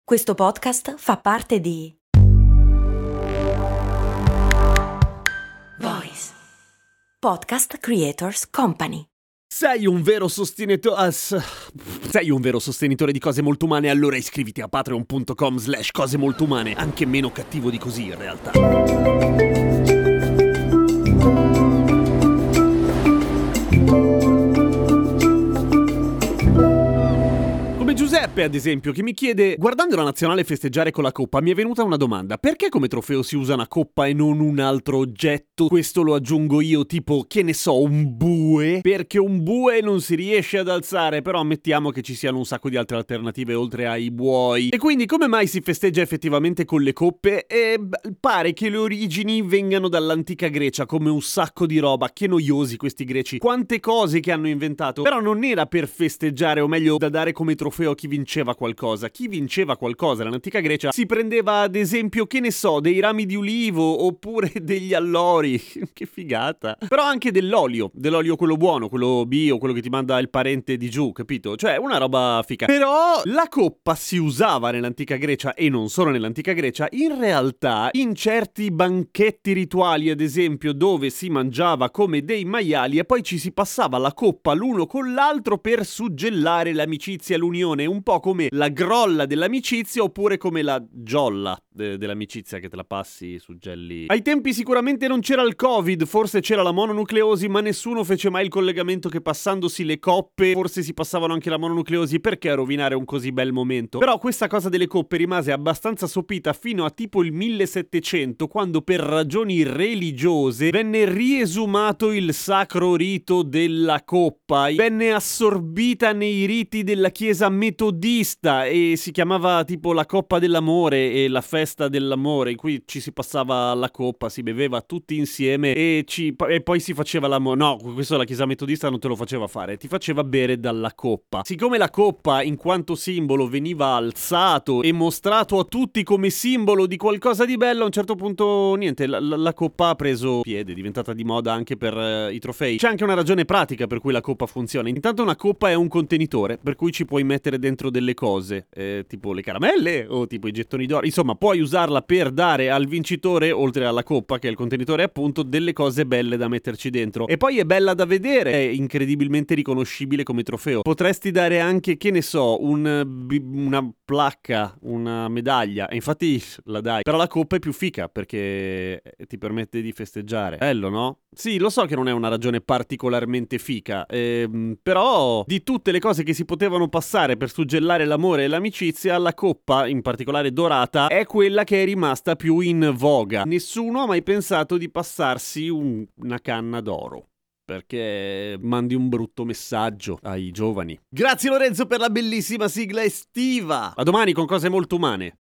Questo podcast fa parte di Voice Podcast Creators Company. Sei un vero sostenitore di cose molto umane? Allora iscriviti a patreon.com/cose molto umane, anche meno cattivo di così in realtà. Giuseppe, ad esempio, che mi chiede: guardando la nazionale festeggiare con la coppa, mi è venuta una domanda: perché come trofeo si usa una coppa e non un altro oggetto? Questo lo aggiungo io, tipo, che ne so, un bue? Perché un bue non si riesce ad alzare, però ammettiamo che ci siano un sacco di altre alternative oltre ai buoi. E quindi come mai si festeggia effettivamente con le coppe? Pare che le origini vengano dall'antica Grecia, come un sacco di roba. Che noiosi questi greci, quante cose che hanno inventato. Però non era per festeggiare, o meglio da dare come trofeo a chi vinceva qualcosa. Chi vinceva qualcosa nell'antica Grecia si prendeva, ad esempio, che ne so, dei rami di ulivo oppure degli allori. Che figata. Però anche dell'olio quello buono, quello bio, quello che ti manda il parente di giù, capito? Cioè una roba figa. Però la coppa si usava nell'antica Grecia, e non solo nell'antica Grecia, in realtà in certi banchetti rituali, ad esempio, dove si mangiava come dei maiali e poi ci si passava la coppa l'uno con l'altro per suggellare l'amicizia e l'unione, un po' come la grolla dell'amicizia oppure come la giolla dell'amicizia che te la passi, suggelli. Ai tempi sicuramente non c'era il Covid, forse c'era la mononucleosi, ma nessuno fece mai il collegamento che passandosi le coppe forse si passavano anche la mononucleosi. Perché rovinare un così bel momento? Però questa cosa delle coppe rimase abbastanza sopita fino a tipo il 1700, quando per ragioni religiose venne riesumato il sacro rito della coppa, venne assorbita nei riti della chiesa metodista e si chiamava tipo la coppa dell'amore e la festa dell'amore, in cui ci si passava la coppa, si beveva tutti insieme e poi si faceva l'amore. No, questo la chiesa metodista non te lo faceva fare, ti faceva bere dalla coppa. Siccome la coppa in quanto simbolo veniva alzato e mostrato a tutti come simbolo di qualcosa di bello, a un certo punto niente, la coppa ha preso piede, è diventata di moda anche per i trofei. C'è anche una ragione pratica per cui la coppa funziona. Intanto una coppa è un contenitore per cui ci puoi mettere dentro delle cose, tipo le caramelle o tipo i gettoni d'oro. Insomma, puoi usarla per dare al vincitore, oltre alla coppa che è il contenitore appunto, delle cose belle da metterci dentro. E poi è bella da vedere, è incredibilmente riconoscibile come trofeo. Potresti dare anche, che ne so, una placca, una medaglia, e infatti la dai. Però la coppa è più fica perché ti permette di festeggiare. Bello, no? Sì, lo so che non è una ragione particolarmente fica, però di tutte le cose che si potevano passare per suggellare l'amore e l'amicizia, la coppa, in particolare dorata, è quella che è rimasta più in voga. Nessuno ha mai pensato di passarsi una canna d'oro, perché mandi un brutto messaggio ai giovani. Grazie Lorenzo per la bellissima sigla estiva. A domani con cose molto umane.